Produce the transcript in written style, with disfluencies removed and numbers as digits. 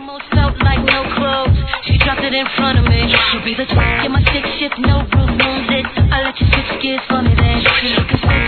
almost felt like no clothes. She dropped it in front of me. She'll be the in my stick shift, no roof, moonlit. I let you switch gears for me then. She looking so